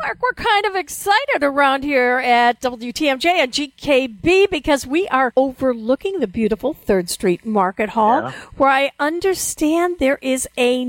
Mark, we're kind of excited around here at WTMJ and GKB because we are overlooking the beautiful 3rd Street Market Hall, where I understand there is a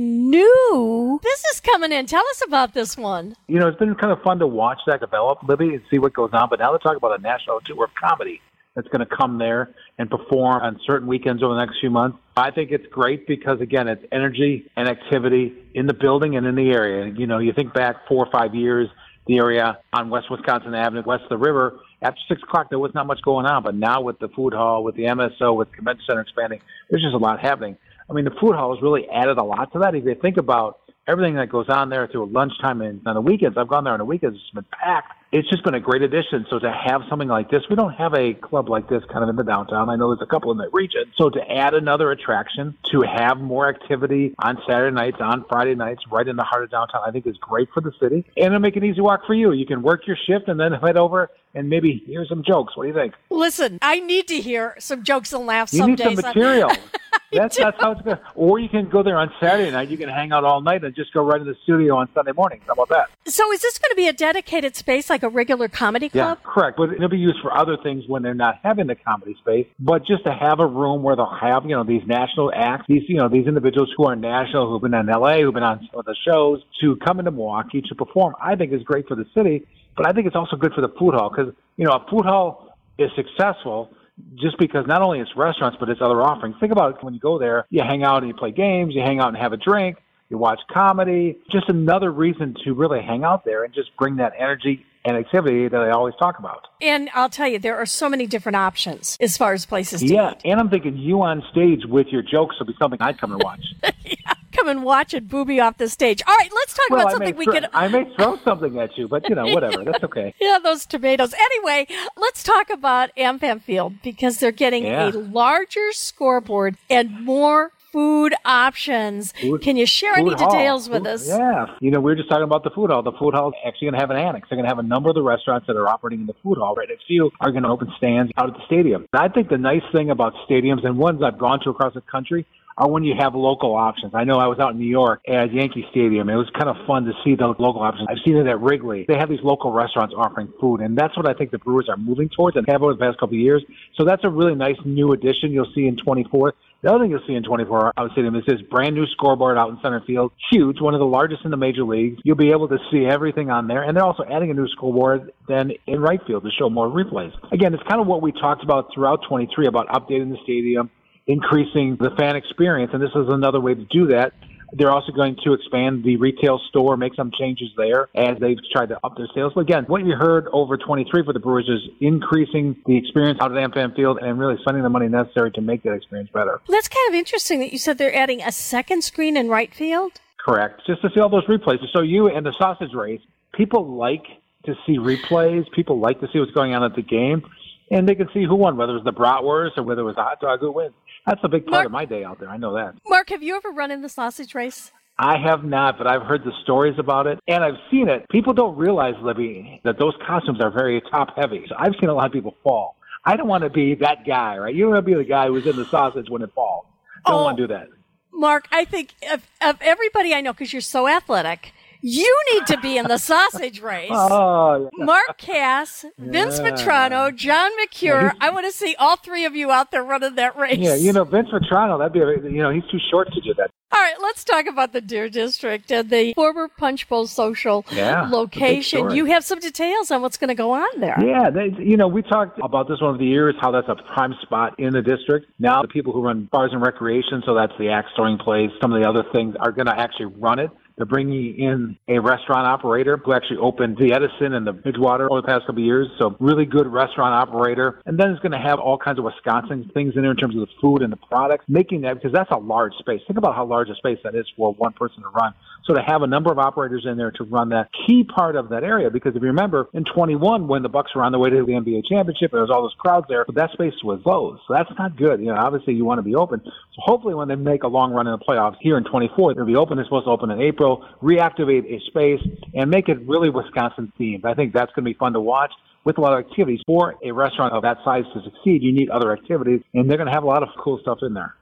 new business coming in. Tell us about this one. You know, it's been kind of fun to watch that develop, Libby, and see what goes on. But now let's talk about a national tour of comedy that's going to come there and perform on certain weekends over the next few months. I think it's great because, again, it's energy and activity in the building and in the area. You know, you think back 4 or 5 years, the area on West Wisconsin Avenue, west of the river, after 6 o'clock, there was not much going on. But now with the food hall, with the MSO, with the convention center expanding, there's just a lot happening. I mean, the food hall has really added a lot to that. If you think about everything that goes on there through lunchtime and on the weekends, I've gone there on the weekends, it's been packed. It's just been a great addition. So to have something like this, we don't have a club like this kind of in the downtown. I know there's a couple in the region. So to add another attraction, to have more activity on Saturday nights, on Friday nights, right in the heart of downtown, I think is great for the city. And it'll make an easy walk for you. You can work your shift and then head over and maybe hear some jokes. What do you think? Listen, I need to hear some jokes and laughs some days. You need some material. That's how it's going. Or you can go there on Saturday night. You can hang out all night and just go right to the studio on Sunday morning. How about that? So is this going to be a dedicated space like a regular comedy club? Yeah, correct. But it'll be used for other things when they're not having the comedy space. But just to have a room where they'll have, you know, these national acts, these individuals who are national, who've been in L.A., who've been on some of the shows, to come into Milwaukee to perform, I think is great for the city. But I think it's also good for the food hall because, you know, a food hall is successful just because not only it's restaurants, but it's other offerings. Think about it. When you go there, you hang out and you play games, you hang out and have a drink, you watch comedy. Just another reason to really hang out there and just bring that energy and activity that I always talk about. And I'll tell you, there are so many different options as far as places to eat. And I'm thinking you on stage with your jokes will be something I'd come and watch. Come and watch it booby off the stage. All right, let's talk about something we can... I may throw something at you, but, you know, whatever. That's okay. Yeah, those tomatoes. Anyway, let's talk about AmFam Field because they're getting a larger scoreboard and more food options. Can you share any details with us? Yeah. You know, we were just talking about the food hall. The food hall is actually going to have an annex. They're going to have a number of the restaurants that are operating in the food hall. Right next to you are going to open stands out at the stadium. And I think the nice thing about stadiums and ones I've gone to across the country are when you have local options. I know I was out in New York at Yankee Stadium. It was kind of fun to see those local options. I've seen it at Wrigley. They have these local restaurants offering food, and that's what I think the Brewers are moving towards and have over the past couple of years. So that's a really nice new addition you'll see in 24. The other thing you'll see in 24 out stadium is this brand new scoreboard out in center field. Huge, one of the largest in the major leagues. You'll be able to see everything on there. And they're also adding a new scoreboard then in right field to show more replays. Again, it's kind of what we talked about throughout 23 about updating the stadium, increasing the fan experience, and this is another way to do that. They're also going to expand the retail store, make some changes there as they've tried to up their sales. But again, what you heard over 23 for the Brewers is increasing the experience out at AmFam Field and really spending the money necessary to make that experience better. That's kind of interesting that you said they're adding a second screen in right field. Correct. Just to see all those replays. So you and the sausage race, people like to see replays. People like to see what's going on at the game. And they can see who won, whether it was the bratwurst or whether it was the hot dog, who wins. That's a big part of my day out there. I know that. Mark, have you ever run in the sausage race? I have not, but I've heard the stories about it, and I've seen it. People don't realize, Libby, that those costumes are very top-heavy. So I've seen a lot of people fall. I don't want to be that guy, right? You don't want to be the guy who's in the sausage when it falls. Don't want to do that. Mark, I think of everybody I know, because you're so athletic, you need to be in the sausage race. Oh, yeah. Mark Cass, Vince Vitrano, John McCure. I want to see all three of you out there running that race. Yeah, you know, Vince Vitrano, he's too short to do that. All right, let's talk about the Deer District and the former Punch Bowl Social location. You have some details on what's going to go on there. Yeah, we talked about this one over the years, how that's a prime spot in the district. Now the people who run bars and recreation, so that's the axe throwing place, some of the other things, are going to actually run it. They're bringing in a restaurant operator who actually opened the Edison and the Bridgewater over the past couple of years. So really good restaurant operator. And then it's going to have all kinds of Wisconsin things in there in terms of the food and the products, making that, because that's a large space. Think about how large a space that is for one person to run. So to have a number of operators in there to run that key part of that area, because if you remember, in 21, when the Bucks were on the way to the NBA championship, there was all those crowds there, but that space was closed. So that's not good. Obviously you want to be open. So hopefully when they make a long run in the playoffs here in 24, they'll be open. They're supposed to open in April, reactivate a space, and make it really Wisconsin themed. I think that's going to be fun to watch. With a lot of activities. For a restaurant of that size to succeed, you need other activities, and they're going to have a lot of cool stuff in there.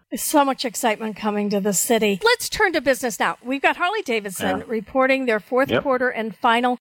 So much excitement coming to the city. Let's turn to business now. We've got Harley-Davidson reporting their fourth quarter and final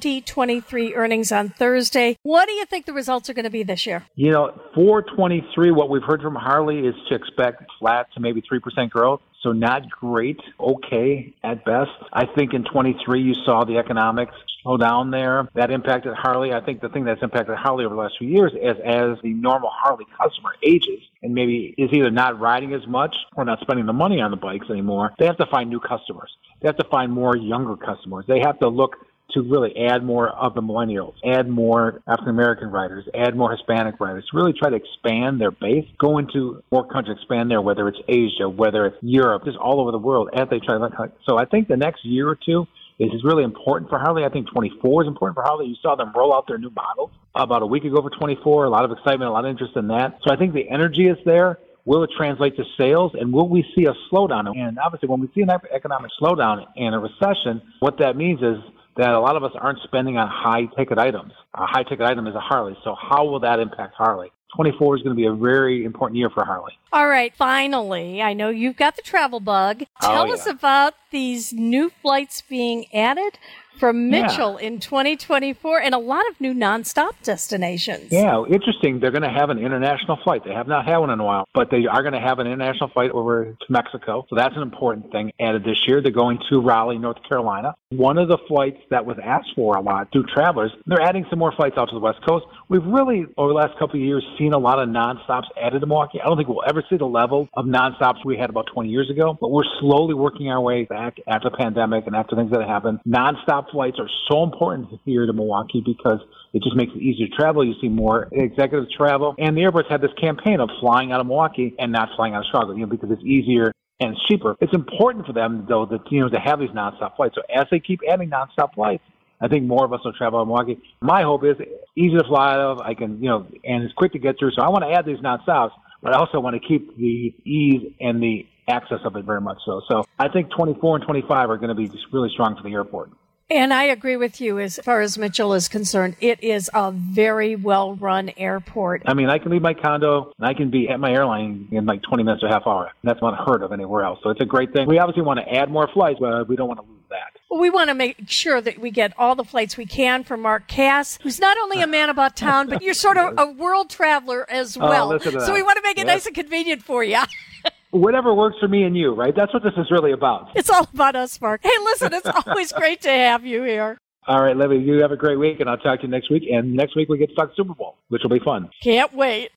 2023 earnings on Thursday. What do you think the results are going to be this year? For 23, what we've heard from Harley is to expect flat to maybe 3% growth. So not great, okay at best. I think in 23 you saw the economics slow down there. That impacted Harley. I think the thing that's impacted Harley over the last few years is as the normal Harley customer ages and maybe is either not riding as much or not spending the money on the bikes anymore, they have to find new customers. They have to find more younger customers. They have to look to really add more of the millennials, add more African-American riders, add more Hispanic riders, really try to expand their base, go into more countries, expand there, whether it's Asia, whether it's Europe, just all over the world, as they try to. So I think the next year or two is really important for Harley. I think 24 is important for Harley. You saw them roll out their new models about a week ago for 24, a lot of excitement, a lot of interest in that. So I think the energy is there. Will it translate to sales, and will we see a slowdown? And obviously, when we see an economic slowdown and a recession, what that means is that a lot of us aren't spending on high-ticket items. A high-ticket item is a Harley, so how will that impact Harley? 24 is going to be a very important year for Harley. All right, finally, I know you've got the travel bug. Tell us about these new flights being added from Mitchell in 2024 and a lot of new nonstop destinations. Yeah, interesting. They're going to have an international flight. They have not had one in a while, but they are going to have an international flight over to Mexico. So that's an important thing added this year. They're going to Raleigh, North Carolina. One of the flights that was asked for a lot through travelers, they're adding some more flights out to the West Coast. We've really, over the last couple of years, seen a lot of nonstops added to Milwaukee. I don't think we'll ever see the level of nonstops we had about 20 years ago, but we're slowly working our way back after the pandemic and after things that happened. Nonstop flights are so important here to Milwaukee because it just makes it easier to travel. You see more executive travel. And the airports have this campaign of flying out of Milwaukee and not flying out of Chicago, because it's easier and it's cheaper. It's important for them, though, that, to have these nonstop flights. So as they keep adding nonstop flights, I think more of us will travel out of Milwaukee. My hope is easy to fly out of. I can, and it's quick to get through. So I want to add these nonstops, but I also want to keep the ease and the access of it very much so. So I think 24 and 25 are going to be just really strong for the airport. And I agree with you as far as Mitchell is concerned. It is a very well-run airport. I mean, I can leave my condo and I can be at my airline in like 20 minutes or a half hour. That's unheard of anywhere else. So it's a great thing. We obviously want to add more flights, but we don't want to lose that. Well, we want to make sure that we get all the flights we can for Mark Cass, who's not only a man about town, but you're sort of a world traveler as well. So we want to make it nice and convenient for you. Whatever works for me and you, right? That's what this is really about. It's all about us, Mark. Hey, listen, it's always great to have you here. All right, Libby, you have a great week, and I'll talk to you next week. And next week we get to talk Super Bowl, which will be fun. Can't wait.